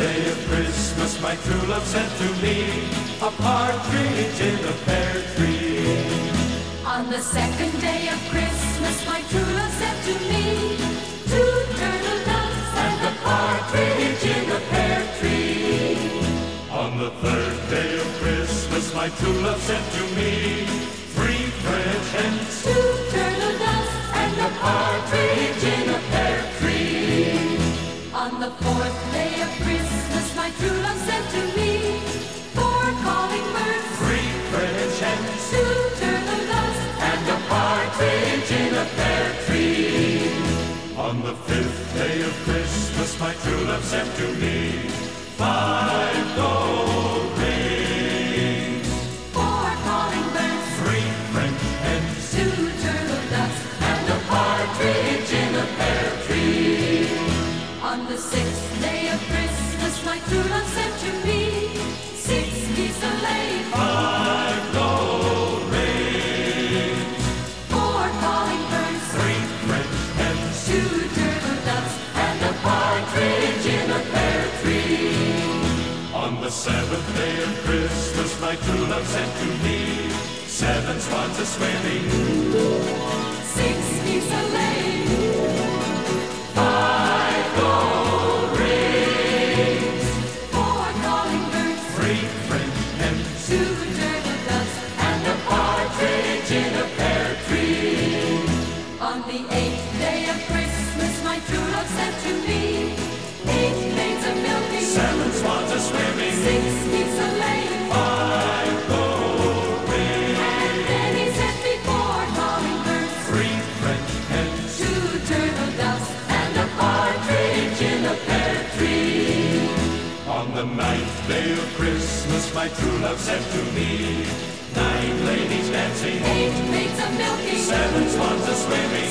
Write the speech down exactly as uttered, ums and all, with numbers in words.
day of Christmas, my true love sent to me a partridge in a pear tree. On the second day of Christmas, my true love sent to me two turtle doves and a partridge in a pear tree. On the third day of Christmas, my true love sent to me three French hens, two turtle doves and a partridge in a pear tree. On the fourth day of Christmas, my true love sent to me four calling birds, three French hens, two turtle doves and a partridge in a pear tree. On the fifth day of Christmas, my true love sent to me five gold rings, four calling birds, three French hens, two turtle doves and a partridge in a pear tree. On the sixth day of Christmas, my true love sent to me six geese a laying, five gold rings, four calling birds, three French hens, two turtle doves and a partridge in a pear tree. On the seventh day of Christmas, my true love sent to me seven swans a swimming, Six geese a laying, five gold rings, four calling birds, three French hens, two turtle doves and a partridge in a pear tree. On the eighth day of Christmas, my true love sent to me eight maids a milking, seven swans a swimming, six geese a laying, five gold rings, and then he sent me four calling birds, three French hens, two turtle doves and a partridge in a pear tree. on the ninth day of Christmas, my true love sent to me nine ladies dancing, Eight maids a milking, seven swans a swimming,